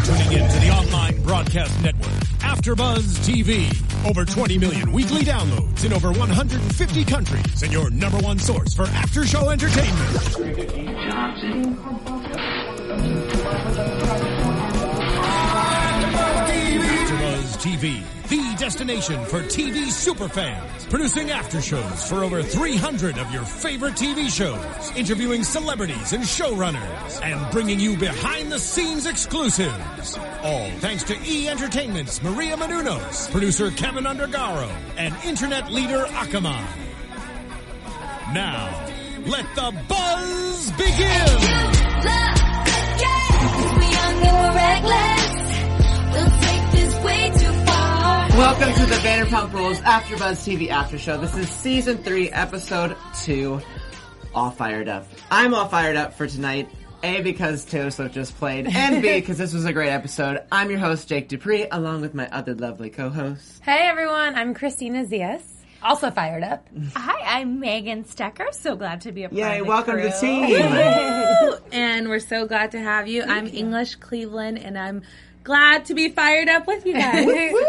tuning in to the online broadcast network, AfterBuzz TV. Over 20 million weekly downloads in over 150 countries, and your number one source for after-show entertainment. AfterBuzz TV, the destination for TV superfans, producing aftershows for over 300 of your favorite TV shows, interviewing celebrities and showrunners, and bringing you behind-the-scenes exclusives. All thanks to E! Entertainment's Maria Menounos, producer Kevin Undergaro, and internet leader Akamai. Now, let the buzz begin! Welcome to the Vanderpump Rules AfterBuzz TV After Show. This is Season 3, Episode 2, All Fired Up. I'm all fired up for tonight, A, because Taylor Swift just played, and B, because this was a great episode. I'm your host, Jake Dupree, along with my other lovely co-hosts. Hey everyone, I'm Christina Zias, also fired up. Hi, I'm Megan Stecker, so glad to be a part Yay, of the welcome crew. to the team. And we're so glad to have you. I'm English Cleveland, and I'm glad to be fired up with you guys.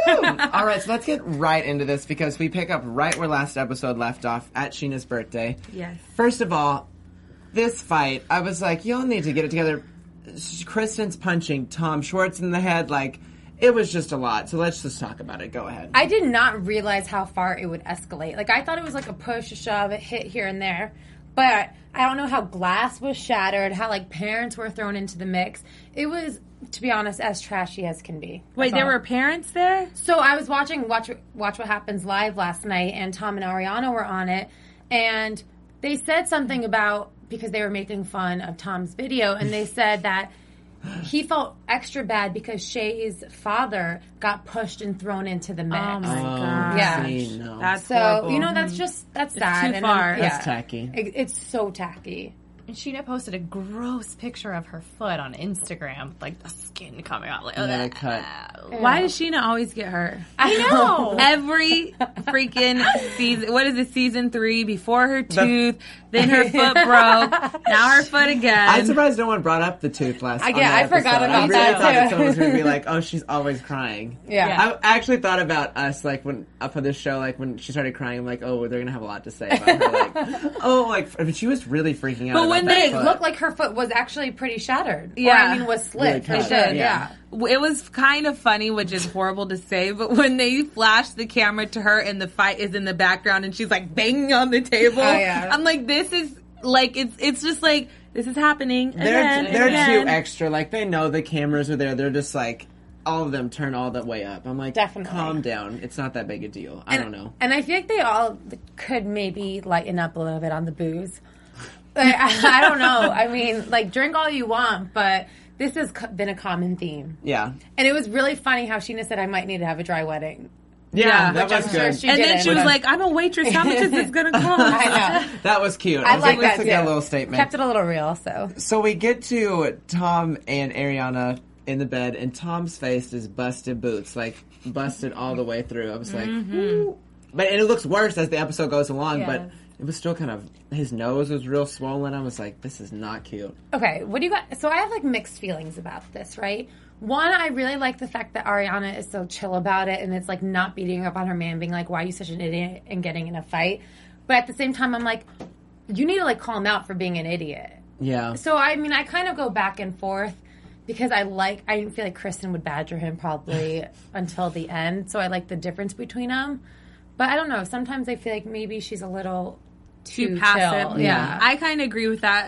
All right, so let's get right into this because we pick up right where last episode left off at Sheena's birthday. Yes. First of all, this fight, I was like, y'all need to get it together. Kristen's punching Tom Schwartz in the head, like, it was just a lot. So let's just talk about it. Go ahead. I did not realize how far it would escalate. Like, I thought it was like a push, a shove, a hit here and there. But I don't know how glass was shattered, how, like, parents were thrown into the mix. It was, to be honest, as trashy as can be. Wait, there were parents there? So I was watching Watch What Happens Live last night, and Tom and Ariana were on it, and they said something about, because they were making fun of Tom's video, and they said that he felt extra bad because Shay's father got pushed and thrown into the mix. Oh my gosh. Yeah. See, no. That's So, horrible. you know, that's sad. too far. That's tacky. It's so tacky. And Sheena posted a gross picture of her foot on Instagram, like the skin coming out. Like, And then a cut. Why does Sheena always get hurt? I know. Every freaking season. What is it, season 3? Before her tooth, then her foot broke, now her foot again. I'm surprised no one brought up the tooth last on Yeah, that I forgot episode. about I really that, thought that too. someone was going to be like, oh, she's always crying. Yeah. I actually thought about us, like, when up on this show, like, when she started crying, I'm like, oh, they're going to have a lot to say about her. Like, oh, like, but she was really freaking out But about when that they foot. Looked like her foot was actually pretty shattered. Yeah. Or, I mean, was slit. Really It cut. did, Yeah. It was kind of funny, which is horrible to say, but when they flash the camera to her and the fight is in the background and she's like banging on the table, Oh, yeah. I'm like, this is like, it's just like, this is happening They're again. too extra. Like, they know the cameras are there. They're just like, all of them turn all the way up. I'm like, Definitely. calm down. It's not that big a deal. I don't know. And I feel like they all could maybe lighten up a little bit on the booze. Like, I don't know. I mean, like, drink all you want, but this has been a common theme. Yeah. And it was really funny how Sheena said, I might need to have a dry wedding. Yeah, that Which I'm was sure good. she And then didn't. she was like, I'm a waitress, how much is this going to cost? I know. That was cute. I was like let's that, get a too. little statement. Kept it a little real, so. So we get to Tom and Ariana in the bed, and Tom's face is busted boots, like busted all the way through. I was like, Ooh. But and it looks worse as the episode goes along, but Yes. it was still kind of, his nose was real swollen. I was like, this is not cute. Okay, what do you got? So I have like mixed feelings about this, right? One, I really like the fact that Ariana is so chill about it and it's like not beating up on her man, being like, why are you such an idiot and getting in a fight? But at the same time, I'm like, you need to like call him out for being an idiot. Yeah. So I mean, I kind of go back and forth because I feel like Kristen would badger him probably until the end. So I like the difference between them. But I don't know. Sometimes I feel like maybe she's a little too passive. chill. Yeah. I kind of agree with that.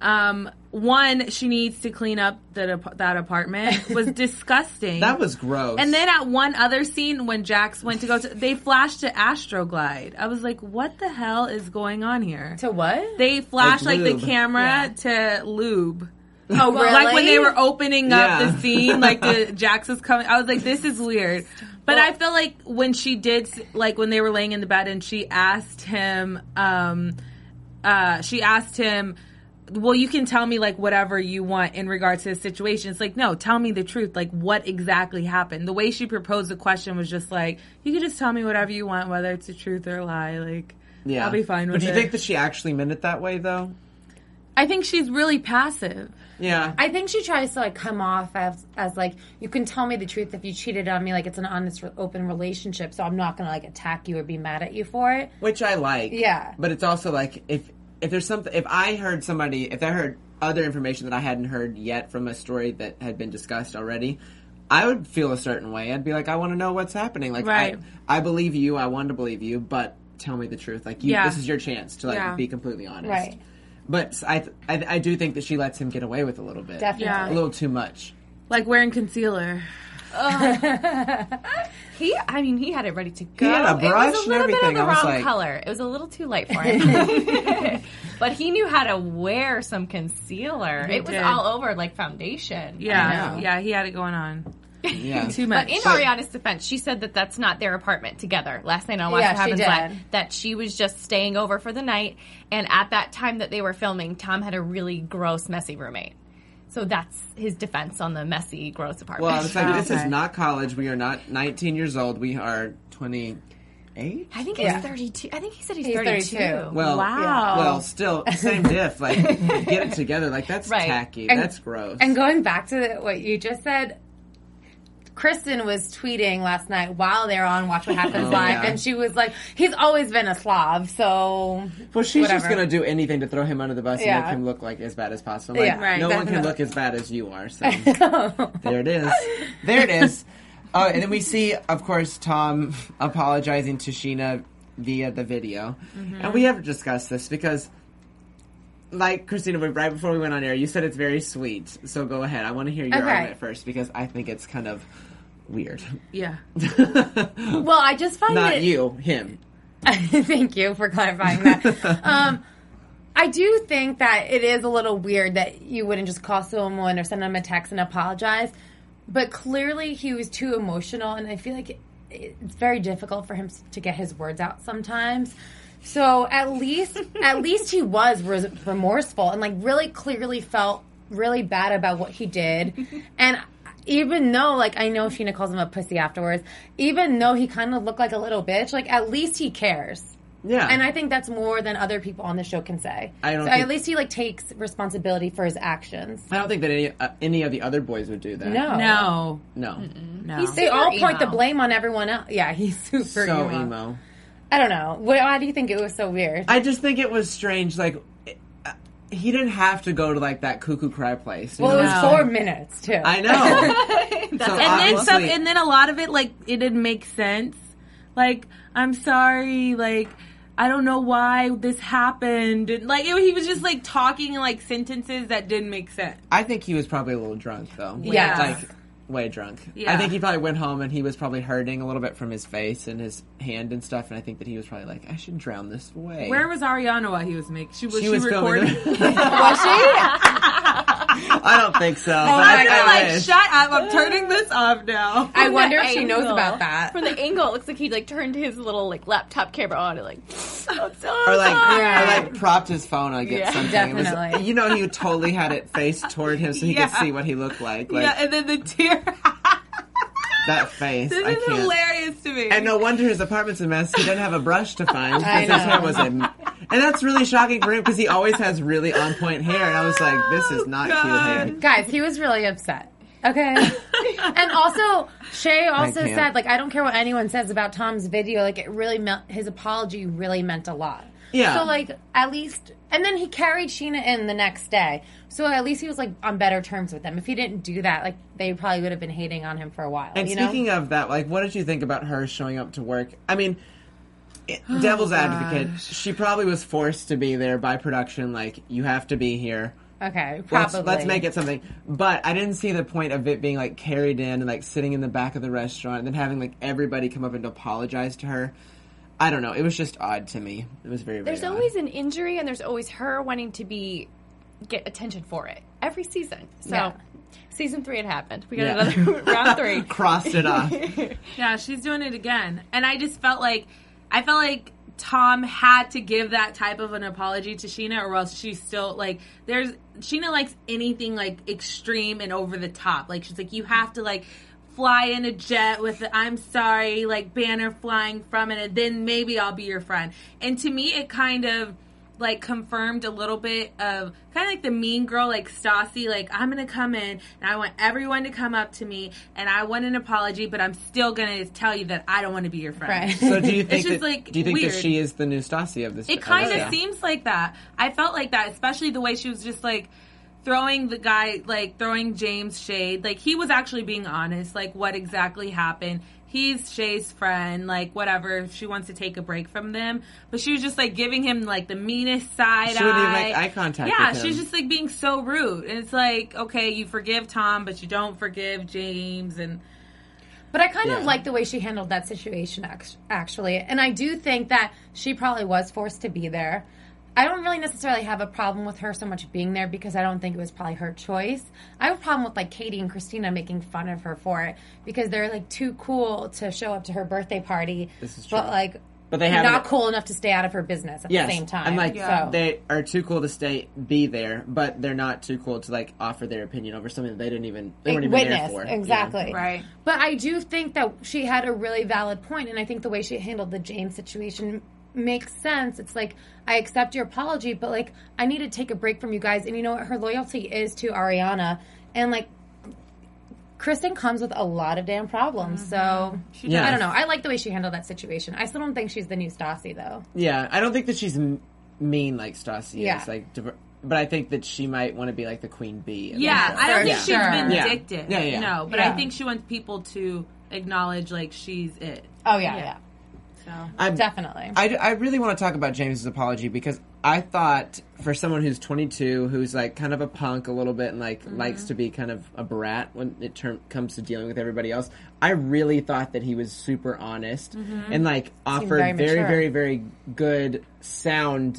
One, she needs to clean up that apartment. It was disgusting. That was gross. And then at one other scene, when Jax went to go to, they flashed to Astroglide. I was like, what the hell is going on here? To what? They flashed Like like the lube. camera to lube. Oh, really? Like when they were opening up Yeah. the scene, like the Jax was coming. I was like, this is weird. But I feel like when she did, like when they were laying in the bed and she asked him, well, you can tell me like whatever you want in regards to the situation. It's like, no, tell me the truth. Like what exactly happened? The way she proposed the question was just like, you can just tell me whatever you want, whether it's the truth or a lie. Like, yeah. I'll be fine with But do you it. think that she actually meant it that way, though? I think she's really passive. Yeah. I think she tries to, like, come off as like, you can tell me the truth if you cheated on me, like, it's an honest, open relationship, so I'm not going to, like, attack you or be mad at you for it. Which I like. Yeah. But it's also like, if there's something, if I heard other information that I hadn't heard yet from a story that had been discussed already, I would feel a certain way. I'd be like, I want to know what's happening. Like, Right. I believe you, I want to believe you, but tell me the truth. Like, this is your chance to, like, be completely honest. Right. But I do think that she lets him get away with a little bit. Definitely. Yeah. A little too much. Like wearing concealer. He had it ready to go. He had a brush it was a and little bit of everything. the I was wrong like- color. It was a little too light for him. But he knew how to wear some concealer. It was did. all over like foundation. Yeah. Yeah, he had it going on. Yeah. Too much. But in Ariana's defense, she said that that's not their apartment together. Last night on Watch Yeah, What Happens she Live, did. that she was just staying over for the night. And at that time that they were filming, Tom had a really gross, messy roommate. So that's his defense on the messy, gross apartment. Well, it's like, this is Okay. not college. We are not 19 years old. We are 28? I think he's 32. I think he said he's 32. 32. Well, Wow. well, still, same diff. Like, get it together. Like, that's Right. tacky. And- That's gross. And going back to what you just said, Kristen was tweeting last night while they were on Watch What Happens Oh, Live, yeah. and she was like, he's always been a Slav, so... Well, she's just whatever. going to do anything to throw him under the bus and Yeah. make him look like as bad as possible. Like, Yeah, right, no one can definitely. look as bad as you are. So there it is. There it is. Oh, and then we see, of course, Tom apologizing to Sheena via the video. And we have to discuss this because, like, Christina, right before we went on air, you said it's very sweet. So go ahead. I want to hear your Okay. argument first because I think it's kind of weird. Yeah. Well, I just find Not it... you, him. Thank you for clarifying that. I do think that it is a little weird that you wouldn't just call someone or send them a text and apologize. But clearly he was too emotional, and I feel like it's very difficult for him to get his words out sometimes. So at least he was remorseful and, like, really clearly felt really bad about what he did. And even though, like, I know Sheena calls him a pussy afterwards, even though he kind of looked like a little bitch, like, at least he cares. Yeah. And I think that's more than other people on the show can say. I don't so think- at least he, like, takes responsibility for his actions. I don't think that any of the other boys would do that. No. No. No. No. He's They all Super point the emo. blame on everyone else. Yeah, he's super So emo. emo. I don't know. Why do you think it was so weird? I just think it was strange. Like, he didn't have to go to, like, that cuckoo cry place. you Well, it know? was No. 4 minutes, too. I know. So And then a lot of it, like, it didn't make sense. Like, I'm sorry, like, I don't know why this happened. And, like, he was just, like, talking in, like, sentences that didn't make sense. I think he was probably a little drunk, though. Yes. Like, way drunk. Yeah. I think he probably went home and he was probably hurting a little bit from his face and his hand and stuff, and I think that he was probably like, I should drown this away. Where was Ariana while he was making? She was filming recording. the- Was she? I don't think so. but I'm I like, wish. shut up! I'm turning this off now. I wonder if From she the knows angle- about that. From the angle, it looks like he like turned his little like laptop camera on and like, I'm so Or like, sorry. Yeah. or like propped his phone against Yeah. something. It was, Definitely. you know, he totally had it faced toward him so he Yeah. could see what he looked like. Like, Yeah, and then the tear. that face. This I is can't. hilarious to me. And no wonder his apartment's a mess. He didn't have a brush to find I because his know. hair was a. And that's really shocking for him because he always has really on point hair. And I was like, this is not cute hair. Guys, he was really upset. Okay. And also, Shay also can't. said, like, I don't care what anyone says about Tom's video. Like, it really his apology really meant a lot. Yeah. So, like, at least, and then he carried Sheena in the next day. So at least he was, like, on better terms with them. If he didn't do that, like, they probably would have been hating on him for a while. And you speaking know? of that, like, what did you think about her showing up to work? I mean, Oh, devil's advocate, she probably was forced to be there by production. Like, you have to be here. Okay, Let's, probably. let's make it something. But I didn't see the point of it being, like, carried in and, like, sitting in the back of the restaurant and then having, like, everybody come up and apologize to her. I don't know. It was just odd to me. It was very, very There's odd. always an injury, and there's always her wanting to get attention for it every season. So, Yeah. season 3 it happened. We got Yeah. another round 3. Crossed it off. Yeah, she's doing it again. And I just felt like Tom had to give that type of an apology to Sheena, or else she's still like Sheena likes anything like extreme and over the top. Like, she's like, you have to like fly in a jet with the I'm sorry like banner flying from it, and then maybe I'll be your friend. And to me it kind of like confirmed a little bit of kind of like the mean girl, like Stassi, like I'm gonna come in and I want everyone to come up to me and I want an apology, but I'm still gonna tell you that I don't want to be your friend. Right. So do you think It's just, that, like, do you think weird. that she is the new Stassi of this? It kind of show? seems like that. I felt like that, especially the way she was just like throwing the guy, like throwing James shade. Like he was actually being honest, like what exactly happened. He's Shay's friend, like whatever, if she wants to take a break from them. But she was just like giving him like the meanest side eye. She wouldn't even make eye contact Yeah, with him. she's just like being so rude. And it's like, okay, you forgive Tom, but you don't forgive James. And But I kind Yeah. of like the way she handled that situation, actually. And I do think that she probably was forced to be there. I don't really necessarily have a problem with her so much being there because I don't think it was probably her choice. I have a problem with, like, Katie and Christina making fun of her for it because they're, like, too cool to show up to her birthday party. This is true. But, like, But they have not cool enough to stay out of her business at Yes, the same time. and like So- they are too cool to be there, but they're not too cool to like offer their opinion over something that they weren't even there witness, for. exactly. Right. But I do think that she had a really valid point, and I think the way she handled the James situation makes sense. It's like, I accept your apology, but like, I need to take a break from you guys. And you know what? Her loyalty is to Ariana, and like, Kristen comes with a lot of damn problems. So Yeah. I don't know. I like the way she handled that situation. I still don't think she's the new Stassi, though. Yeah, I don't think that she's mean like Stassi Yeah. is. Like, but I think that she might want to be like the queen bee. of yeah, the show. I don't For think she's sure. vindictive. Yeah, yeah. No, but Yeah. I think she wants people to acknowledge like she's it. Oh, yeah. So Definitely. I really want to talk about James's apology because I thought for someone who's 22, who's like kind of a punk a little bit and like likes to be kind of a brat when it comes to dealing with everybody else, I really thought that he was super honest and like offered very very, mature. very, very good sound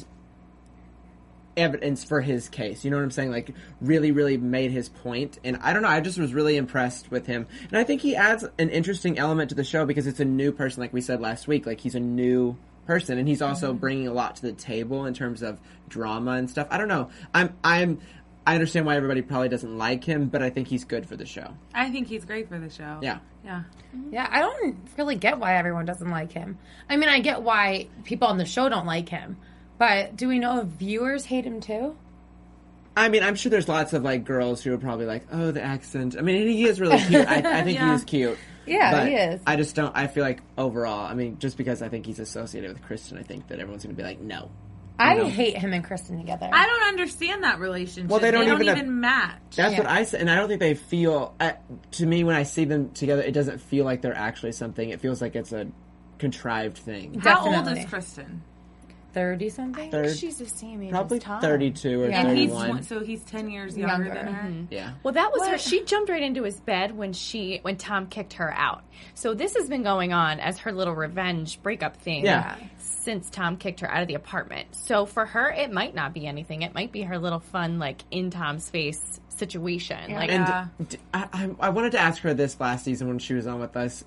evidence for his case. You know what I'm saying? Like really, really made his point. And I don't know, I just was really impressed with him. And I think he adds an interesting element to the show because it's a new person, like we said last week. Like he's a new person and he's also bringing a lot to the table in terms of drama and stuff. I don't know. I understand why everybody probably doesn't like him, but I think he's good for the show. I think he's great for the show. Yeah. Yeah. Yeah, I don't really get why everyone doesn't like him. I mean, I get why people on the show don't like him. But do we know if viewers hate him too? I mean, I'm sure there's lots of like girls who are probably like, "Oh, the accent." I mean, he is really cute. I think he Yeah. is cute. Yeah, But he is. I just don't. I feel like overall, I mean, just because I think he's associated with Kristen, I think that everyone's going to be like, "No." I know? hate him and Kristen together. I don't understand that relationship. Well, they don't even have- match. That's Yeah. what I said, and I don't think they feel. To me, when I see them together, it doesn't feel like they're actually something. It feels like it's a contrived thing. How old Definitely. is Kristen? 30 something? Third- She's the same age Probably as Tom. 32 or Yeah. And he's 31. so he's 10 years younger Younger. than her. Yeah. Well, that was her. What? She jumped right into his bed when Tom kicked her out. So this has been going on as her little revenge breakup thing. Yeah. Since Tom kicked her out of the apartment. So for her, it might not be anything. It might be her little fun, like, in Tom's face situation. Like, Yeah. And I wanted to ask her this last season when she was on with us.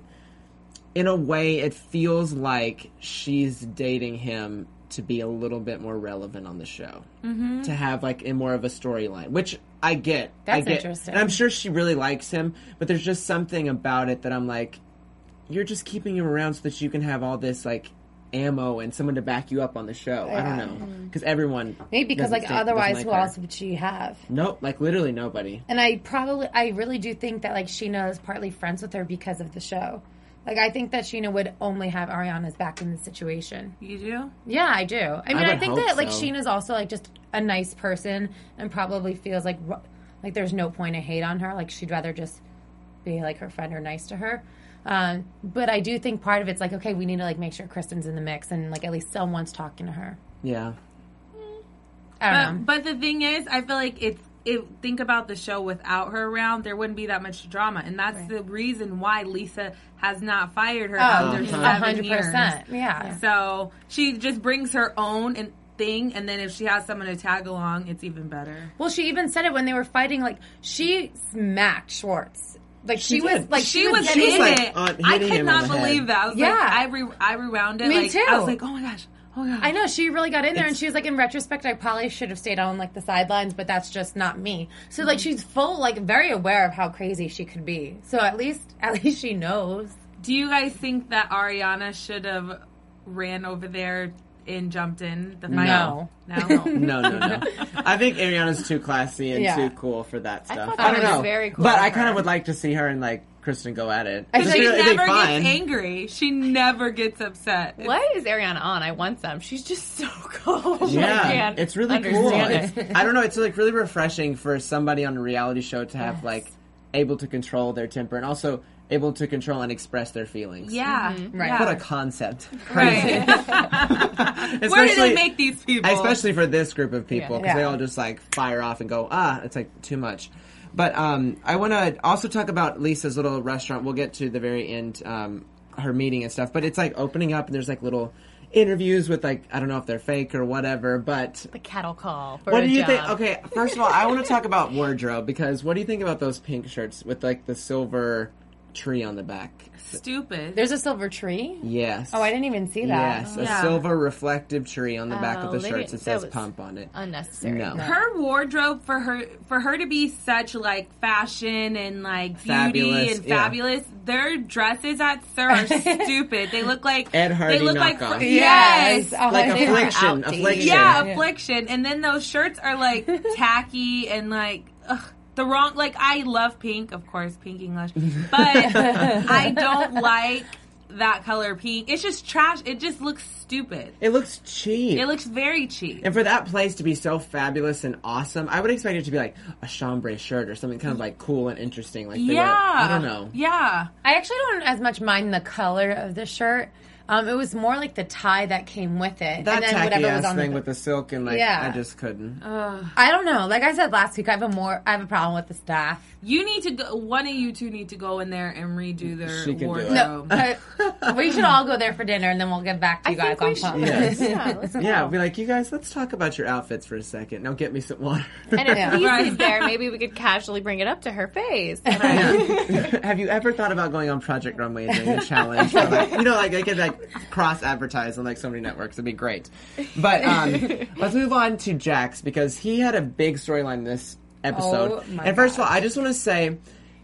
In a way, it feels like she's dating him to be a little bit more relevant on the show. Mm-hmm. To have, like, more of a storyline, which I get. That's I get. interesting. And I'm sure she really likes him, but there's just something about it that I'm like, you're just keeping him around so that you can have all this, like, ammo and someone to back you up on the show. I don't know. Because everyone... Maybe because, doesn't like, doesn't otherwise, like who her. else would she have? Nope, like, literally nobody. And I really do think that, like, Sheena is partly friends with her because of the show. Like, I think that Sheena would only have Ariana's back in this situation. You do? Yeah, I do. I mean, I would think hope that, like, so. Sheena's also, like, just a nice person and probably feels like there's no point of hate on her. Like, she'd rather just be, like, her friend or nice to her. But I do think part of it's like, okay, we need to, like, make sure Kristen's in the mix and, like, at least someone's talking to her. Yeah. I don't know. But the thing is, I feel like think about the show without her around, there wouldn't be that much drama. And that's the reason why Lisa has not fired her after 7 years. 100%. Yeah. So she just brings her own thing, and then if she has someone to tag along, it's even better. Well, she even said it when they were fighting. Like, she smacked Schwartz. Like, she was did. like She was getting in like, it. on- I hitting could him not on the head. believe that. I was Yeah. like, I rewound it. Me like, too. I was like, oh my gosh. Oh my gosh. I know, she really got in there, and she was like, in retrospect, I probably should have stayed on, like, the sidelines, but that's just not me. So, like, she's very aware of how crazy she could be. So at least she knows. Do you guys think that Ariana should have ran over there and jumped in the No. fight? No. I think Ariana's too classy and too cool for that stuff. thought I don't that was know. very cool but of I kind her. of would like to see her and like Kristen go at it. Because She It'd be never fine. gets angry. She never gets upset. What is Ariana on? I want some. She's just so cool. I Yeah, can't it's really cool. understand it. I don't know. It's like really refreshing for somebody on a reality show to have like able to control their temper and also able to control and express their feelings. Yeah. Right. Yeah. What a concept. Right. Where do they make these people? Especially for this group of people, because Yeah. they all just like fire off and go, it's like too much. But I want to also talk about Lisa's little restaurant. We'll get to the very end, her meeting and stuff. But it's like opening up, and there's like little interviews with like, I don't know if they're fake or whatever, but The cattle call for what a do you job. think? Okay, first of all, I want to talk about wardrobe, because what do you think about those pink shirts with like the silver tree on the back? Stupid. There's a silver tree? Yes. Oh, I didn't even see that. Yes, Yeah. a silver reflective tree on the back of the they shirts. didn't- It says that was pump on it. Unnecessary. No. Her wardrobe for her to be such like fashion and like beauty Fabulous, and yeah. fabulous, their dresses at SUR are stupid. They look like Ed Hardy they look like knockoff. Yes. Oh, Like they were affliction. outdated. yeah, affliction. And then those shirts are like tacky and like the wrong. Like I love pink, of course, pink English, but I don't like that color pink. It's just trash. It just looks stupid. It looks cheap. It looks very cheap. And for that place to be so fabulous and awesome, I would expect it to be like a chambray shirt or something kind of like cool and interesting. Like they Yeah, were, I don't know. Yeah. I actually don't as much mind the color of the shirt. It was more like the tie that came with it. That and then tacky whatever ass was on thing the, with the silk and like, Yeah. I just couldn't. I don't know. Like I said last week, I have a problem with the staff. You need to go. One of you two need to go in there and redo their She can do it. wardrobe. No, we should all go there for dinner, and then we'll get back to you guys on phone. Yes. Yeah, let's go. Yeah, I'll be like, you guys, let's talk about your outfits for a second. Now get me some water. And if Yeah. Lisa's there, maybe we could casually bring it up to her face. Have you ever thought about going on Project Runway and doing a challenge? For like, you know, like they could like cross advertise on like so many networks. It'd be great. But let's move on to Jax, because he had a big storyline this episode. Oh, my and first of gosh. all, I just want to say,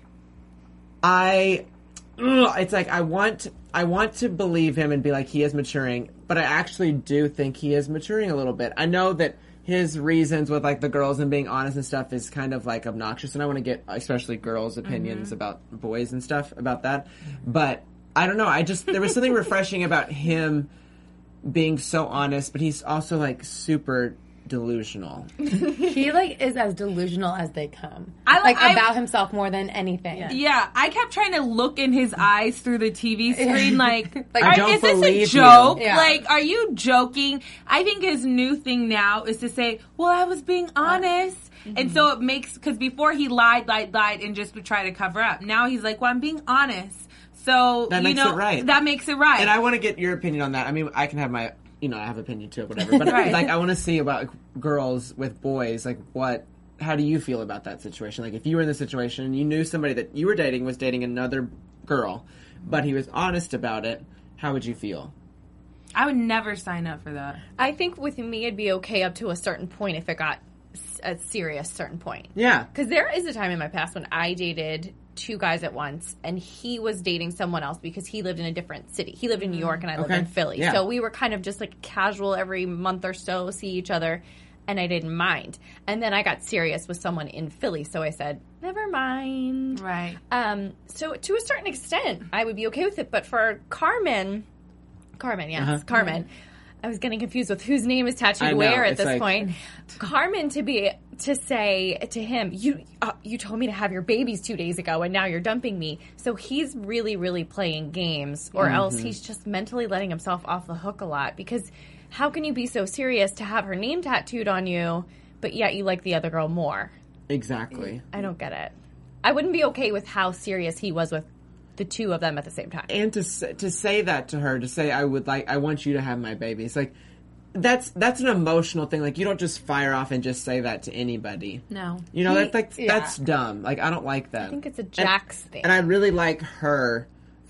it's like I want to believe him and be like he is maturing, but I actually do think he is maturing a little bit. I know that his reasons with like the girls and being honest and stuff is kind of like obnoxious, and I want to get especially girls' opinions about boys and stuff about that. But I don't know. There was something refreshing about him being so honest, but he's also like super delusional. He like is as delusional as they come. I- About himself more than anything. Yeah, I kept trying to look in his eyes through the TV screen, like, I don't is this a believe joke? you. Yeah. Like, are you joking? I think his new thing now is to say, well, I was being honest. And so it makes, because before he lied, and just would try to cover up. Now he's like, well, I'm being honest. So, That makes it right. That makes it right. And I want to get your opinion on that. I mean, I can have my, I have opinion too, whatever. But Right. like, I want to see about girls with boys. Like, how do you feel about that situation? Like, if you were in the situation and you knew somebody that you were dating was dating another girl, but he was honest about it, how would you feel? I would never sign up for that. I think with me, it'd be okay up to a certain point if it got a serious certain point. Yeah. Because there is a time in my past when I dated two guys at once, and he was dating someone else because he lived in a different city. He lived in New York, and I lived Okay. in Philly. Yeah. So we were kind of just like casual every month or so, see each other, and I didn't mind. And then I got serious with someone in Philly, so I said, never mind. Right. So to a certain extent, I would be okay with it. But for Carmen, yes, Carmen. I was getting confused with whose name is tattooed I know, where at it's this like- point. Carmen to say to him, you told me to have your babies 2 days ago, and now you're dumping me. So he's really, really playing games, or else he's just mentally letting himself off the hook a lot. Because how can you be so serious to have her name tattooed on you, but yet you like the other girl more? Exactly. I don't get it. I wouldn't be okay with how serious he was with the two of them at the same time. And to say that to her, to say I want you to have my baby. It's like that's an emotional thing. Like, you don't just fire off and just say that to anybody. No. You know, that's dumb. Like, I don't like that. I think it's a Jax thing. And I really like her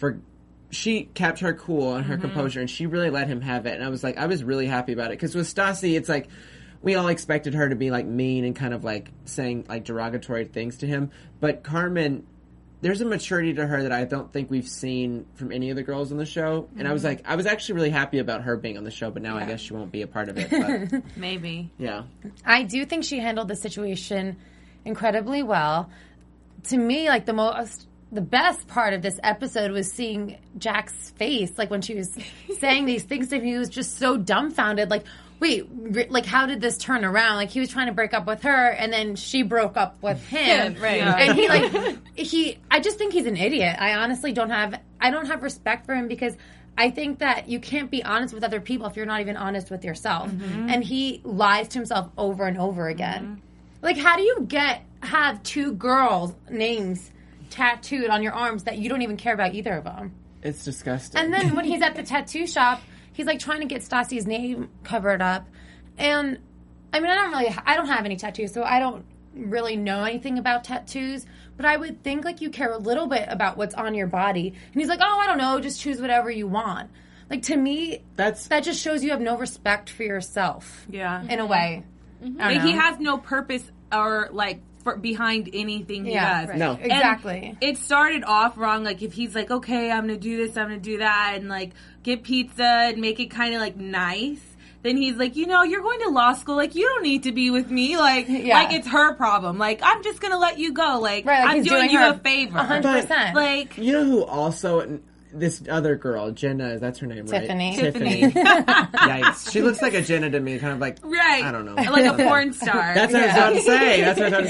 she kept her cool and her composure, and she really let him have it. And I was really happy about it. Because with Stassi, it's like, we all expected her to be like mean and kind of like saying like derogatory things to him. But Carmen there's a maturity to her that I don't think we've seen from any of the girls on the show. And I was actually really happy about her being on the show, but now I guess she won't be a part of it. But, Maybe. yeah. I do think she handled the situation incredibly well. To me, like the best part of this episode was seeing Jack's face, like when she was saying these things to him. He was just so dumbfounded, like, wait, like, how did this turn around? Like, he was trying to break up with her, and then she broke up with him. Right. Yeah. And I just think he's an idiot. I honestly don't have respect for him, because I think that you can't be honest with other people if you're not even honest with yourself. Mm-hmm. And he lies to himself over and over again. Mm-hmm. Like, how do you have two girls' names tattooed on your arms that you don't even care about either of them? It's disgusting. And then when he's at the tattoo shop, he's like trying to get Stassi's name covered up. And I mean, I don't have any tattoos, so I don't really know anything about tattoos, but I would think like you care a little bit about what's on your body. And he's like, oh, I don't know, just choose whatever you want. Like, to me, that just shows you have no respect for yourself. Yeah. In a way. Mm-hmm. Like, he has no purpose or like behind anything he does. Right. No. Exactly. And it started off wrong. Like, if he's like, okay, I'm going to do this, I'm going to do that, and like get pizza and make it kind of like nice. Then he's like, you're going to law school. Like, you don't need to be with me. Like, like it's her problem. Like, I'm just going to let you go. Like, right, I'm doing you a favor. 100%. Like, you know who also, this other girl, Jenna, that's her name, Tiffany. right? Tiffany. Yikes. She looks like a Jenna to me, kind of like, right. I don't know. Like a porn star. That's what I was about to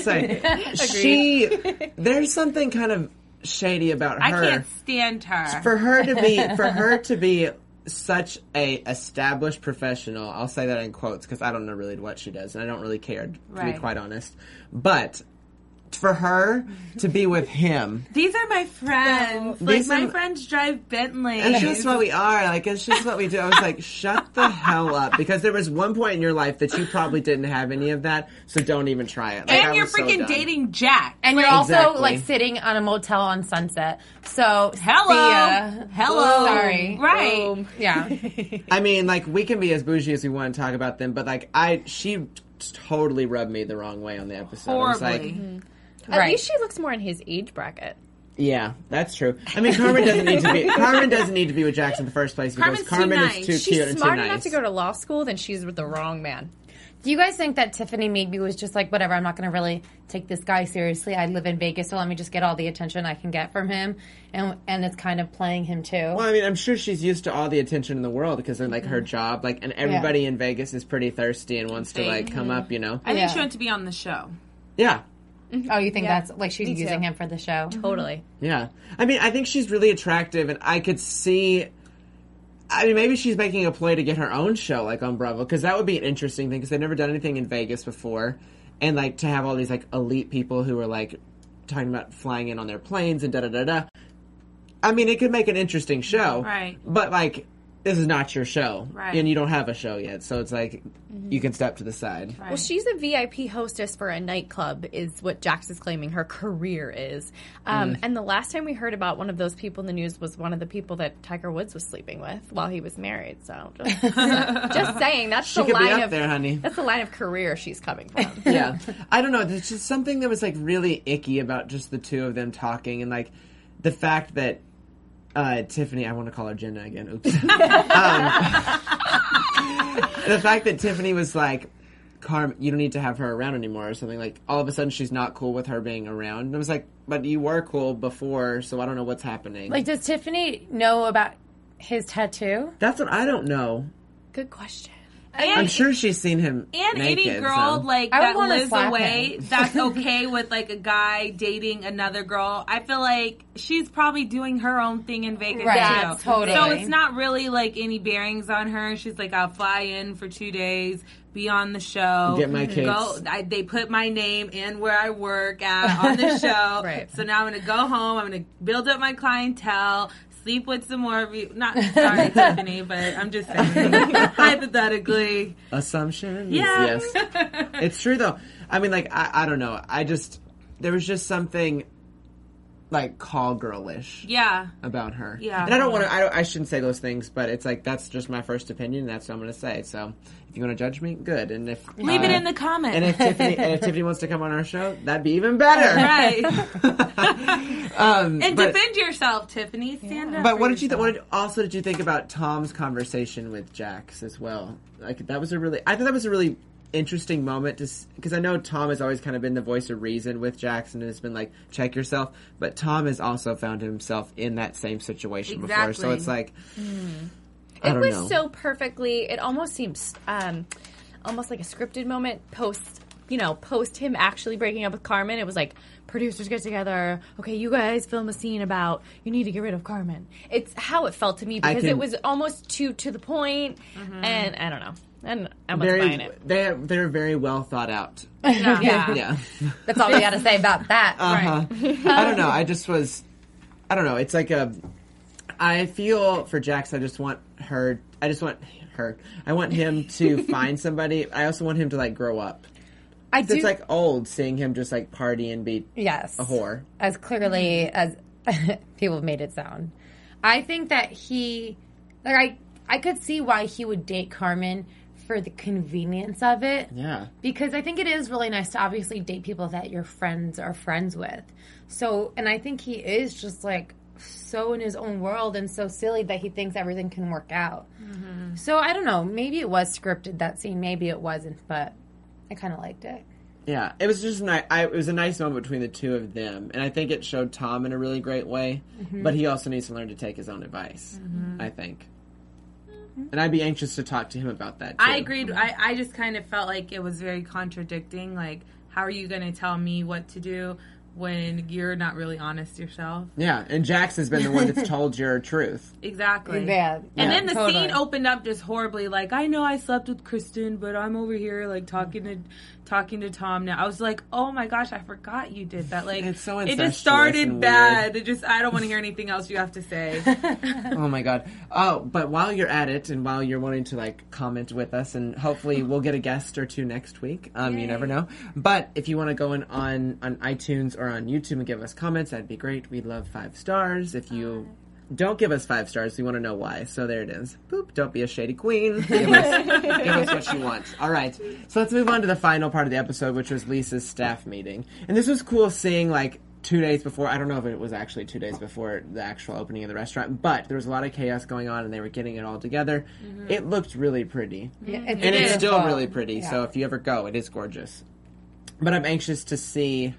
say. There's something kind of shady about her. I can't stand her. For her to be such a established professional, I'll say that in quotes because I don't know really what she does, and I don't really care, to be quite honest. But for her to be with him, these are my friends. Like, my friends drive Bentleys. And it's just what we are. Like, it's just what we do. I was like, shut the hell up, because there was one point in your life that you probably didn't have any of that, so don't even try it. Like, and you're freaking dating Jack, and you're also like sitting on a motel on Sunset. So hello, sorry, right? Boom. Yeah. I mean, like, we can be as bougie as we want to talk about them, but like, she totally rubbed me the wrong way on the episode. Horribly. I was like, At least she looks more in his age bracket. yeah, that's true. I mean, Carmen doesn't need to be with Jackson in the first place because Carmen is too cute and too nice. She's smart enough to go to law school, then she's with the wrong man. Do you guys think that Tiffany maybe was just like, whatever, I'm not going to really take this guy seriously. I live in Vegas, so let me just get all the attention I can get from him. And it's kind of playing him too. Well, I mean, I'm sure she's used to all the attention in the world because of like her job. Like, and everybody in Vegas is pretty thirsty and wants to like come up, I think she wants to be on the show. Yeah. Oh, you think that's like she's using him for the show? Totally. Yeah. I mean, I think she's really attractive, and I could see. I mean, maybe she's making a play to get her own show, like, on Bravo, because that would be an interesting thing, because they've never done anything in Vegas before, and, like, to have all these, like, elite people who are, like, talking about flying in on their planes and da-da-da-da. I mean, it could make an interesting show. Right. But, like, this is not your show. Right. And you don't have a show yet, so it's like, you can step to the side. Right. Well, she's a VIP hostess for a nightclub, is what Jax is claiming her career is. And the last time we heard about one of those people in the news was one of the people that Tiger Woods was sleeping with while he was married. So just saying, that's She the could be line up of there, honey. That's the line of career she's coming from. Yeah. I don't know. There's just something that was, like, really icky about just the two of them talking, and, like, the fact that Tiffany, I want to call her Jenna again. Oops. The fact that Tiffany was like, Carmen, you don't need to have her around anymore or something. Like, all of a sudden she's not cool with her being around. And I was like, but you were cool before, so I don't know what's happening. Like, does Tiffany know about his tattoo? That's what I don't know. Good question. I'm sure she's seen him And naked, any girl so. like I would that wanna lives slap away him. that's okay with like a guy dating another girl. I feel like she's probably doing her own thing in Vegas Right, too. totally. So it's not really like any bearings on her. She's like, I'll fly in for 2 days, be on the show, Get my cakes. They put my name in where I work at on the show. Right. So now I'm going to go home. I'm going to build up my clientele. Sleep with some more of you. Not sorry, Tiffany, but I'm just saying hypothetically. Assumptions? Yeah. Yes. It's true, though. I mean, like, I don't know. There was just something, like call girlish Yeah. about her. Yeah. And I don't want to. I shouldn't say those things, but it's like that's just my first opinion. And that's what I'm going to say. So if you want to judge me, good. And if Leave it in the comments. And if Tiffany wants to come on our show, that'd be even better. Right. And but- defend yourself, Tiffany. Stand up. But for what did you yourself. did you think about Tom's conversation with Jax as well? Like I thought that was a really interesting moment because I know Tom has always kind of been the voice of reason with Jax and has been like, check yourself. But Tom has also found himself in that same situation before. So Exactly. it's like, I It don't was know. so perfectly. It almost seems almost like a scripted moment post him actually breaking up with Carmen. It was like producers get together. Okay, you guys film a scene about you need to get rid of Carmen. It's how it felt to me because it was almost too to the point, and I don't know. And I wasn't buying it. They're very well thought out. Yeah. Yeah. That's all we got to say about that. I don't know. I don't know. It's like I feel for Jax, I want him to find somebody. I also want him to like grow up. It's like old seeing him just like party and be Yes. a whore. As clearly as people have made it sound. I think that I could see why he would date Carmen for the convenience of it. Yeah. Because I think it is really nice to obviously date people that your friends are friends with. So, and I think he is just like so in his own world and so silly that he thinks everything can work out. Mm-hmm. So I don't know. Maybe it was scripted, that scene. Maybe it wasn't, but I kind of liked it. Yeah, it was just nice. It was a nice moment between the two of them, and I think it showed Tom in a really great way. Mm-hmm. But he also needs to learn to take his own advice. Mm-hmm. I think, and I'd be anxious to talk to him about that, too. I agreed. I just kind of felt like it was very contradicting. Like, how are you going to tell me what to do when you're not really honest yourself? Yeah, and Jax has been the one that's told your truth. Exactly. Yeah. And then the totally. scene opened up just horribly. Like, I know I slept with Kristen, but I'm over here like talking to Tom now. I was like, oh my gosh, I forgot you did that. Like, It's so it just incestuous started and bad. weird. I don't want to hear anything else you have to say. Oh my god. Oh, but while you're at it and while you're wanting to like comment with us and hopefully we'll get a guest or two next week. You never know. But if you want to go on iTunes or on YouTube and give us comments, that'd be great. We'd love 5 stars. If you don't give us 5 stars, we want to know why. So there it is. Boop. Don't be a shady queen. Give us what you want. All right. So let's move on to the final part of the episode, which was Lisa's staff meeting. And this was cool seeing like 2 days before. I don't know if it was actually 2 days before the actual opening of the restaurant, but there was a lot of chaos going on and they were getting it all together. Mm-hmm. It looked really pretty. Yeah, And it's still really pretty. Yeah. So if you ever go, it is gorgeous. But I'm anxious to see.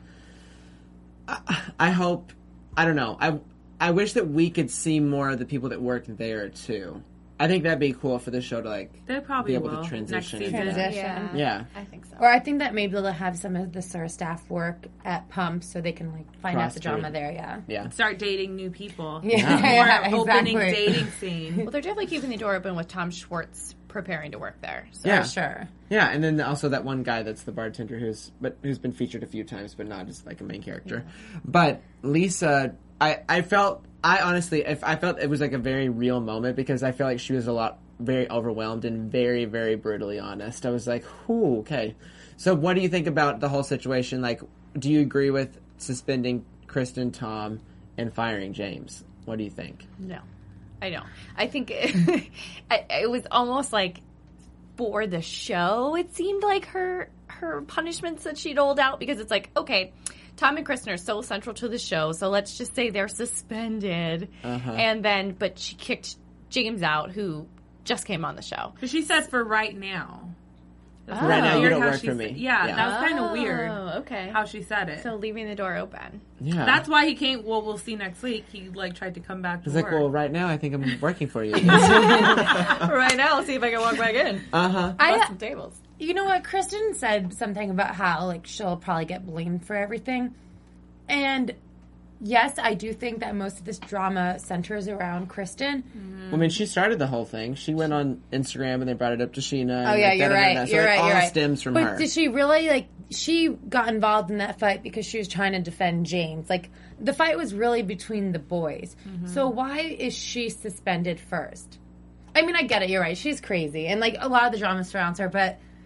I hope. I don't know. I wish that we could see more of the people that work there too. I think that'd be cool for the show to like They probably be able will to transition. next into season. that. Yeah. I think so. Or I think that maybe they'll have some of the SUR staff work at Pump so they can like find out the Cross-train. drama there, yeah. Yeah. Start dating new people. Yeah. More opening Exactly. dating scene. Well, they're definitely keeping the door open with Tom Schwartz preparing to work there. So. Yeah. For sure. Yeah, and then also that one guy that's the bartender who's been featured a few times, but not as like a main character. Yeah. But Lisa, I felt it was like a very real moment because I feel like she was very overwhelmed and very, very brutally honest. I was like, "Ooh, okay." So, what do you think about the whole situation? Like, do you agree with suspending Kristen, Tom, and firing James? What do you think? No, I don't. I think it was almost like for the show, it seemed like her punishments that she doled out because it's like, okay, Tom and Kristen are so central to the show, so let's just say they're suspended. Uh-huh. And then, but she kicked James out, who just came on the show. So she said for right now. Right now, you don't how work she for me. Yeah, that was kind of weird. Oh, okay. How she said it. So leaving the door open. Yeah. That's why he came. Well, we'll see next week. He like tried to come back to He's work. like, well, right now I think I'm working for you. Right now, I'll see if I can walk back in. Uh-huh. Bust some tables. You know what? Kristen said something about how like she'll probably get blamed for everything. And yes, I do think that most of this drama centers around Kristen. I mean, she started the whole thing. She went on Instagram and they brought it up to Sheena. Oh, yeah, you're right. So You're it right. all You're right. stems from but her. did she really, like, she got involved in that fight because she was trying to defend James. Like, the fight was really between the boys. Mm-hmm. So why is she suspended first? I mean, I get it. You're right. She's crazy. And, like, a lot of the drama surrounds her. But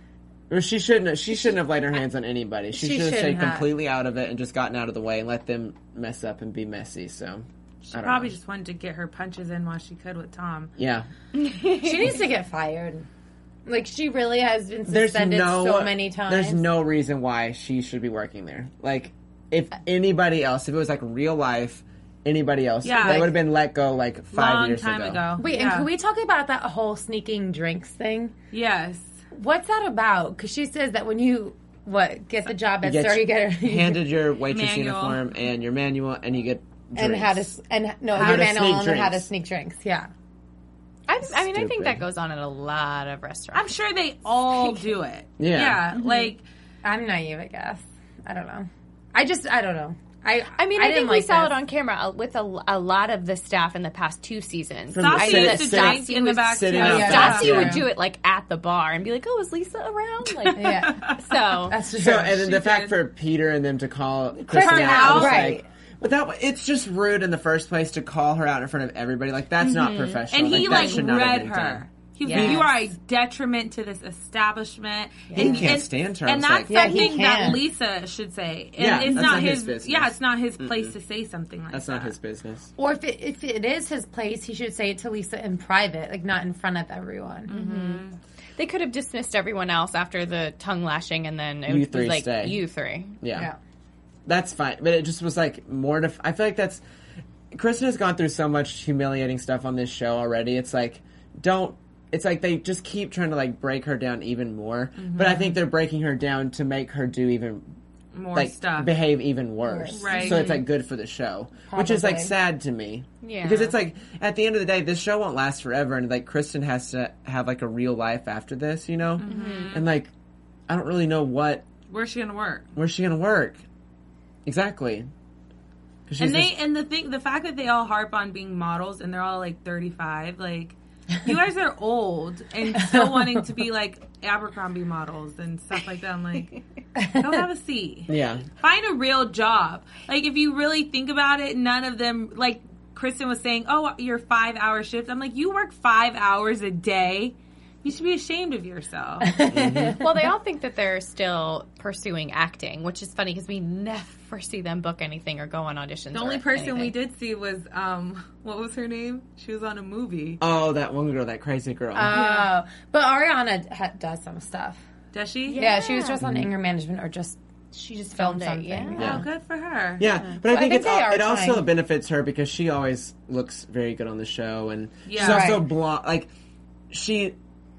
Or she shouldn't have laid her hands on anybody. She should have stayed shouldn't have. completely out of it and just gotten out of the way and let them mess up and be messy. So She I don't probably know. just wanted to get her punches in while she could with Tom. Yeah. She needs to get fired. Like, she really has been There's suspended no so many times. There's no reason why she should be working there. Like, if anybody else, if it was like real life, anybody else, Yeah. they would have been let go like 5 Long years time ago. Wait, and Yeah. can we talk about that whole sneaking drinks thing? Yes. What's that about? Because she says that when you, get the job at Star, you get handed your waitress Manual. uniform and your manual, and you get drinks. and how to, and no, How your to manual sneak on how to drinks. sneak drinks. Yeah. I mean, I think Stupid. that goes on at a lot of restaurants. I'm sure they all do it. Yeah. Yeah. Like, I'm naive, I guess. I don't know. I don't know. I mean, I didn't think we like saw this. it on camera with a lot of the staff in the past 2 seasons. From the Stassi sit- used to sit- drink in the back sitting too. out Yeah. back, Stassi yeah. would do it like at the bar and be like, "Oh, is Lisa around?" Like, Yeah. so That's true. So, and then the She fact did. for Peter and them to call Kristen her out, out, was right. like, but it's just rude in the first place to call her out in front of everybody. Like, that's not professional. and he that like should not have read been her. done. He was Yes. like, "You are a detriment to this establishment." He can't stand her. I And was that's like, Yeah, he something that can't. Lisa should say. And Yeah, it's that's not his business. Yeah, it's not his place to say something like That's that. not his business. Or if it is his place, he should say it to Lisa in private, like not in front of everyone. Mm-hmm. they could have dismissed everyone else after the tongue lashing, and then it You was three like stay. you three. Yeah. That's fine. But it just was like I feel like that's. Kristen has gone through so much humiliating stuff on this show already. It's like, it's like they just keep trying to like break her down even more. But I think they're breaking her down to make her do even More like stuff. behave even worse. Right. So it's like good for the show, which is like Probably. sad to me. Yeah. Because it's like at the end of the day, this show won't last forever, and like Kristen has to have like a real life after this, you know. And like, I don't really know Where's she gonna work? where's she gonna work exactly. 'Cause she's And this- the fact that they all harp on being models and they're all like 35, like you guys are old and still wanting to be like Abercrombie models and stuff like that. I'm like, go have a seat. yeah. Find a real job. Like if you really think about it, none of them, like Kristen was saying, oh, your 5-hour shift. I'm like, you work 5 hours a day. You should be ashamed of yourself. Well, they all think that they're still pursuing acting, which is funny because we never see them book anything or go on auditions. The or only person we anything. did see was, what was her name? She was on a movie. Oh, that one girl, that crazy girl. Oh, but Ariana does some stuff. Does she? Yeah, she was just on anger management, or she just filmed filmed it, something. yeah. Oh, good for her. Yeah, but I I think, think they are it also trying. benefits her because she always looks very good on the show, and Yeah. she's also Right. blonde. Like she,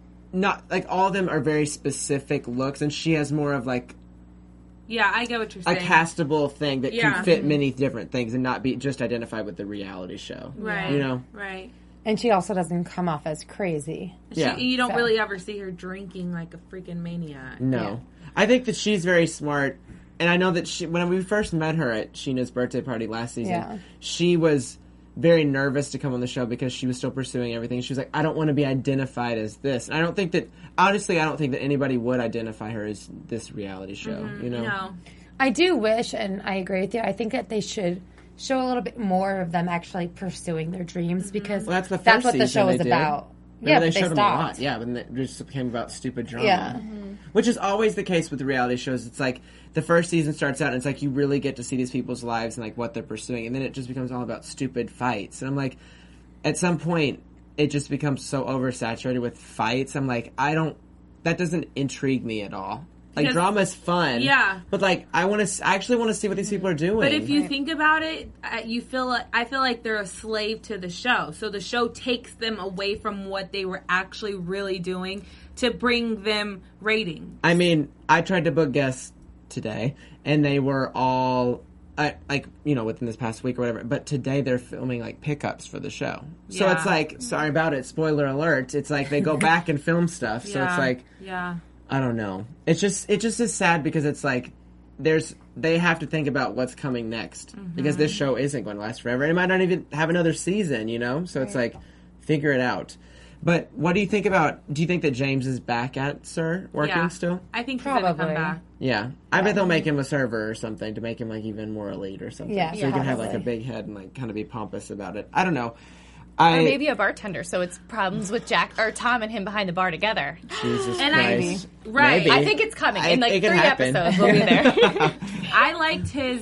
not like all of them are very specific looks, and she has more of like Yeah, I get what you're a saying. castable thing that Yeah. can fit many different things and not be just identified with the reality show. Right. You know? Right. And she also doesn't come off as crazy. Yeah. You don't So- really ever see her drinking like a freaking maniac. No. I think that she's very smart, and I know that when we first met her at Sheena's birthday party last season, Yeah. she was very nervous to come on the show because she was still pursuing everything. She was like, I don't want to be identified as this. And I don't think that, honestly, I don't think that anybody would identify her as this reality show, you know? No. I do wish, and I agree with you, I think that they should show a little bit more of them actually pursuing their dreams because Well, that's the first that's what the season show they is did. about. Remember Yeah, they but they showed them a lot. stopped. Yeah, but then it just became about stupid drama. Yeah. Which is always the case with the reality shows. It's like the first season starts out and it's like you really get to see these people's lives and like what they're pursuing, and then it just becomes all about stupid fights. And I'm like, at some point, it just becomes so oversaturated with fights. I'm like, that doesn't intrigue me at all. Like Because- drama's fun, Yeah. but like I actually want to see what these people are doing. But if you think about it, I feel like they're a slave to the show. So the show takes them away from what they were actually really doing to bring them rating. I mean, I tried to book guests today, and they were all within this past week or whatever. But today they're filming like pickups for the show, so Yeah. it's like, sorry about it, spoiler alert. It's like they go back and film stuff, so it's like yeah. I don't know. It just is sad because it's like they have to think about what's coming next because this show isn't going to last forever. It might not even have another season, you know. So it's like figure it out. But what do you think about? Do you think that James is back at SUR working Yeah. still? I think he's gonna come Probably. back. Yeah, I bet they'll make him a server or something to make him like even more elite or something. Yeah, so he can have like a probably. big head and like kind of be pompous about it. I don't know. Or maybe a bartender, so it's problems with Jack or Tom and him behind the bar together. Jesus And Christ. right. Maybe. I think it's coming. In like it 3 can happen. episodes, we'll be there. I liked his,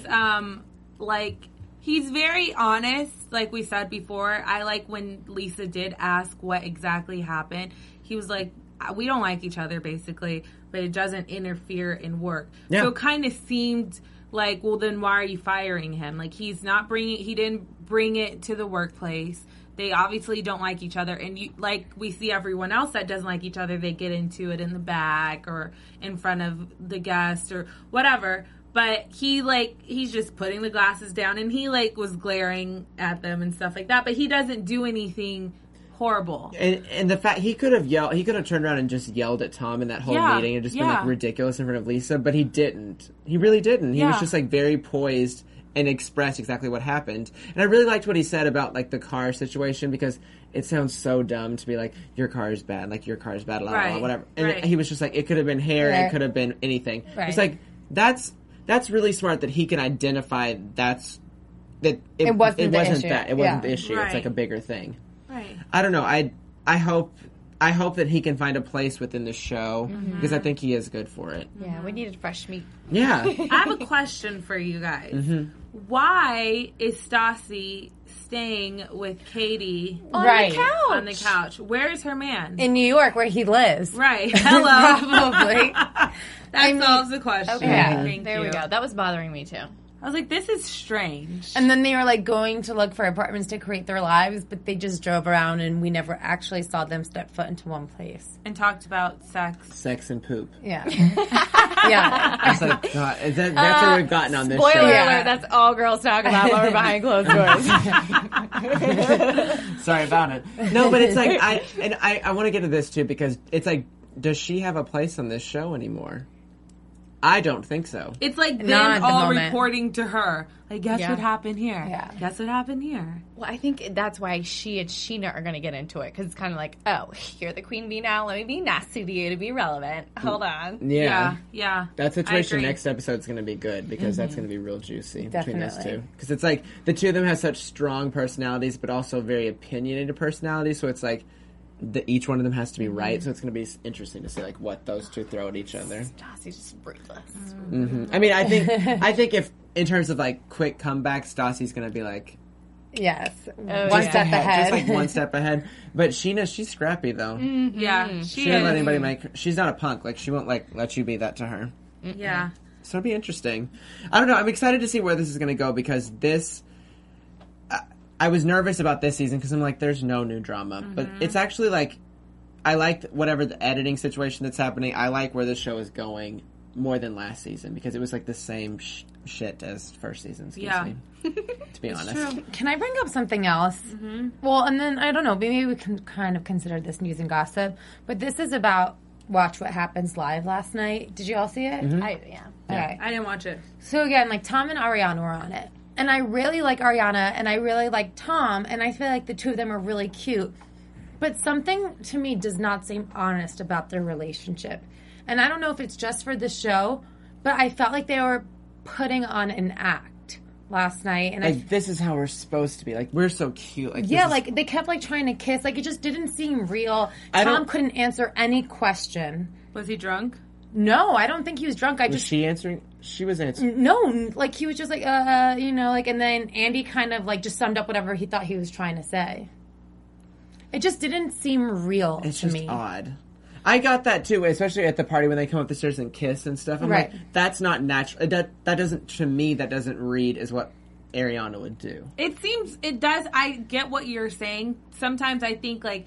he's very honest, like we said before. I like when Lisa did ask what exactly happened. He was like, we don't like each other, basically, but it doesn't interfere in work. Yeah. So it kind of seemed like, well, then why are you firing him? Like, he didn't bring it to the workplace. They obviously don't like each other. And like we see everyone else that doesn't like each other, they get into it in the back or in front of the guest or whatever. But he's just putting the glasses down and he was glaring at them and stuff like that. But he doesn't do anything horrible. And the fact he could have turned around and just yelled at Tom in that whole meeting and just been like ridiculous in front of Lisa, but he didn't. He really didn't. He was just like very poised and expressed exactly what happened. And I really liked what he said about like the car situation, because it sounds so dumb to be like, your car is bad, like your car is bad, blah, blah, blah, whatever. And he was just like, it could have been hair, it could have been anything. Right. It's like, that's really smart that he can identify that it wasn't the issue. that. It wasn't the Yeah. issue. Right. It's like a bigger thing. Right. I don't know. I hope that he can find a place within the show, because I think he is good for it. Yeah, we needed fresh meat. Yeah. I have a question for you guys. Mm-hmm. Why is Stassi staying with Katie On Right. the couch. on the couch? Where is her man? In New York, where he lives. Right. Hello. Probably. That solves the question. Okay, Thank there we you. go. That was bothering me too. I was like, this is strange. And then they were like going to look for apartments to create their lives, but they just drove around and we never actually saw them step foot into one place. And talked about sex. Sex and poop. Yeah. Yeah. It's like, God, that's what we've gotten on this Spoiler show. alert, that's all girls talk about when we're behind closed doors. Sorry about it. No, but it's like, I want to get to this too, because it's like, does she have a place on this show anymore? I don't think so. It's like Not them at the all moment. reporting to her. Like, guess Yeah. what happened here? Yeah. Guess what happened here? Well, I think that's why she and Sheena are going to get into it, because it's kind of like, oh, you're the queen bee now. Let me be nasty to you to be relevant. Hold on. Yeah. Yeah. That situation I agree. next episode's going to be good, because that's going to be real juicy between those Definitely. two. Because it's like, the two of them have such strong personalities, but also very opinionated personalities, so it's like, each one of them has to be right, so it's going to be interesting to see like what those two throw at each other. Stassi's just ruthless. I mean, I think if in terms of like quick comebacks, Stassi's going to be like Yes. Oh, One yeah. step ahead. just like one step ahead. But Sheena, she's scrappy though. Yeah. She won't let anybody make. She's not a punk. Like she won't like let you be that to her. Yeah. So it'll be interesting. I don't know. I'm excited to see where this is going to go, because this. I was nervous about this season because I'm like, there's no new drama, but it's actually like, I liked whatever the editing situation that's happening. I like where this show is going more than last season, because it was like the same shit as first season. Excuse me. To be honest. Can I bring up something else? Well, and then, I don't know, maybe we can kind of consider this news and gossip, but this is about Watch What Happens Live last night. Did you all see it? Yeah. Okay. I didn't watch it. So again, like Tom and Ariana were on it. And I really like Ariana and I really like Tom, and I feel like the two of them are really cute. But something to me does not seem honest about their relationship. And I don't know if it's just for the show, but I felt like they were putting on an act last night. And Like, this is how we're supposed to be. Like, we're so cute. Like, yeah, this like they kept like trying to kiss. Like it just didn't seem real. I Tom don't- couldn't answer any question. Was he drunk? No, I don't think he was drunk. Was she answering? She was answering. No, like he was just like, like, and then Andy kind of like just summed up whatever he thought he was trying to say. It just didn't seem real It's to just me. odd. I got that too, especially at the party when they come up the stairs and kiss and stuff. I'm Right. like, that's not natural. That doesn't, to me, that doesn't read as what Ariana would do. It does. I get what you're saying. Sometimes I think like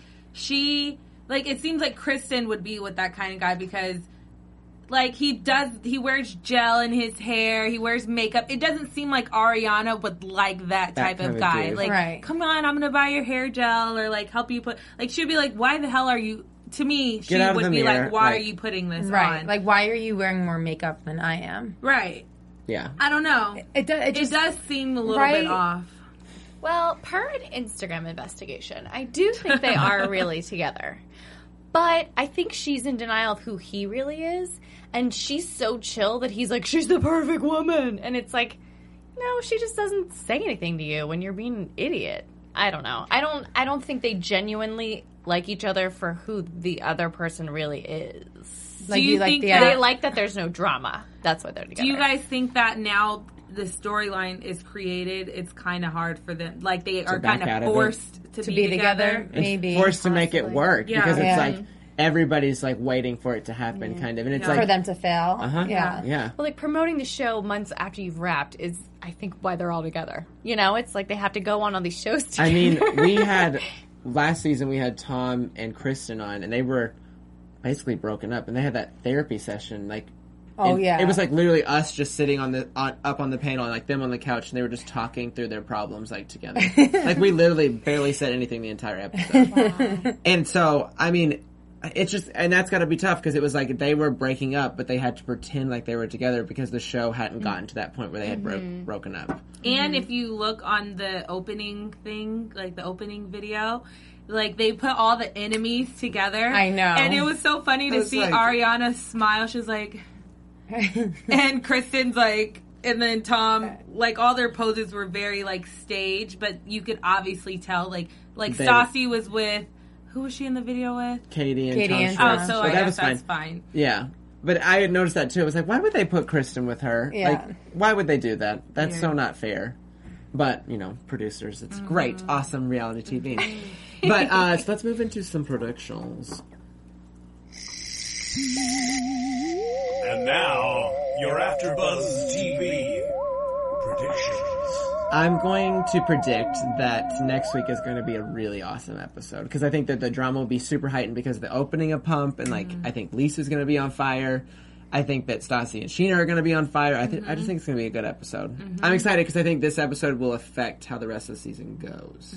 it seems like Kristen would be with that kind of guy, because like he wears gel in his hair, he wears makeup. It doesn't seem like Ariana would like that type kind of of guy. dude. Like, Right. come on, I'm gonna buy your hair gel, or like help you put, like she'd be like, why the hell are you, to me, she Get out of would the be mirror, like, why like- are you putting this Right. on? Like, why are you wearing more makeup than I am? right. Yeah. I don't know. It It does seem a little Right. bit off. Well, per an Instagram investigation, I do think they are really together. But I think she's in denial of who he really is. And she's so chill that he's like, she's the perfect woman. And it's like, no, she just doesn't say anything to you when you're being an idiot. I don't know. I don't think they genuinely like each other for who the other person really is. Like, Do you like think the They like that there's no drama. That's why they're together. Do you guys think that now the storyline is created, it's kind of hard for them? Like, they are back kind out of of it? forced to to be be together? It's Maybe forced to make it possibly. work Yeah. because it's Yeah. like everybody's like waiting for it to happen, kind of, and it's for like them to fail. yeah. Well, like promoting the show months after you've wrapped is, I think, why they're all together. You know, it's like they have to go on all these shows together. I mean, we had last season we had Tom and Kristen on, and they were basically broken up, and they had that therapy session. Like, Oh, and yeah. it was like literally us just sitting up on the panel, and like them on the couch, and they were just talking through their problems like together. Like, we literally barely said anything the entire episode. And so, I mean, it's just, and that's got to be tough because it was like they were breaking up, but they had to pretend like they were together because the show hadn't gotten to that point where they had broken up. And if you look on the opening thing, like the opening video, like they put all the enemies together. I know. And it was so funny to was see like- Ariana smile. She was like, and Kristen's like, and then Tom, like all their poses were very like staged, but you could obviously tell like They- Stassi was with, who was she in the video with? Katie and Katie Tom and Schwartz. Tom. Oh, so But I that guess was that's fine. Yeah. But I had noticed that too. I was like, why would they put Kristen with her? Yeah. Like, why would they do that? That's Yeah. so not fair. But, you know, producers, it's great, awesome reality TV. But, so let's move into some predictions. And now, your AfterBuzz TV predictions. I'm going to predict that next week is going to be a really awesome episode. Because I think that the drama will be super heightened because of the opening of Pump. And, like, I think Lisa's going to be on fire. I think that Stassi and Sheena are going to be on fire. I just think it's going to be a good episode. I'm excited because I think this episode will affect how the rest of the season goes.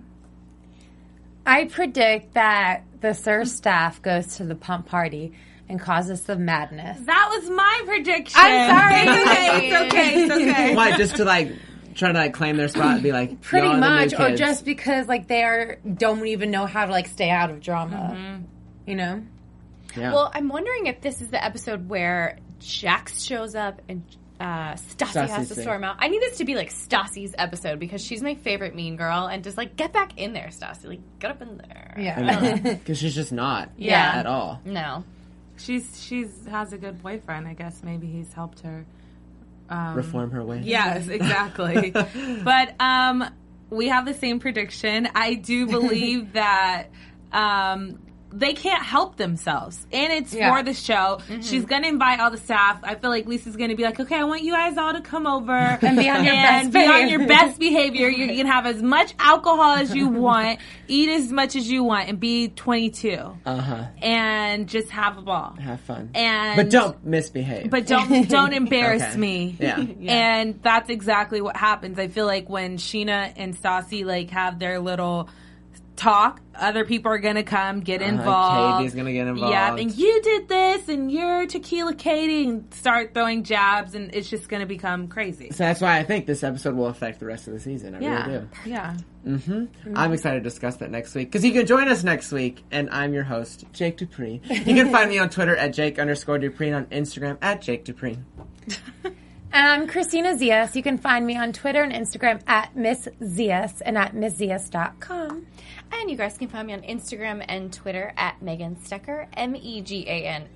I predict that the SUR staff goes to the Pump party and causes some madness. That was my prediction. I'm sorry. It's okay. It's okay. Why? Just to, like, try to, like, claim their spot and be like, Pretty y'all are the new much, or kids. just because like they don't even know how to like stay out of drama. You know? Yeah. Well, I'm wondering if this is the episode where Jax shows up and Stassi has to Stassi. storm out. I need this to be like Stassi's episode because she's my favorite mean girl, and just like get back in there, Stassi. Like get up in there. Yeah. Because she's just not Yeah. at all. No. She's has a good boyfriend. I guess maybe he's helped her. Reform her way. Yes, exactly. But we have the same prediction. I do believe that they can't help themselves, and it's Yeah. for the show. She's gonna invite all the staff. I feel like Lisa's gonna be like, "Okay, I want you guys all to come over and be on your best be on behavior." your best behavior. You can have as much alcohol as you want, eat as much as you want, and be 22, and just have a ball. Have fun. And But don't misbehave. But don't embarrass Okay. me. Yeah. And that's exactly what happens. I feel like when Sheena and Stassi like have their little talk, other people are gonna come get involved. Katie's gonna get involved. Yeah, and you did this, and you're Tequila Katie, and start throwing jabs, and it's just gonna become crazy. So that's why I think this episode will affect the rest of the season. I really do. Yeah. I'm excited to discuss that next week. Because you can join us next week, and I'm your host, Jake Dupree. You can find me on Twitter at Jake_Dupree and on Instagram at Jake Dupree. I'm Christina Zias. You can find me on Twitter and Instagram at Miss Zias and at MissZias.com. And you guys can find me on Instagram and Twitter at Megan Stecher, MEGANSTECHER.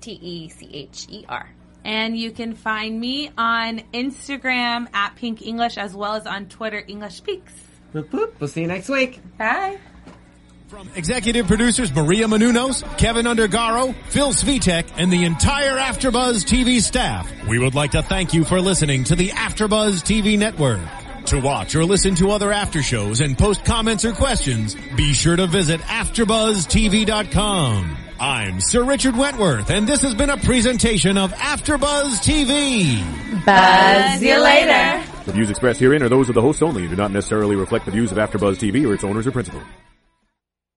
And you can find me on Instagram at Pink English, as well as on Twitter, English Speaks. Boop, boop. We'll see you next week. Bye. From executive producers Maria Menounos, Kevin Undergaro, Phil Svitek, and the entire AfterBuzz TV staff, we would like to thank you for listening to the AfterBuzz TV network. To watch or listen to other after shows and post comments or questions, be sure to visit AfterBuzzTV.com. I'm Sir Richard Wentworth, and this has been a presentation of AfterBuzz TV. Buzz you later. The views expressed herein are those of the hosts only and do not necessarily reflect the views of AfterBuzz TV or its owners or principals.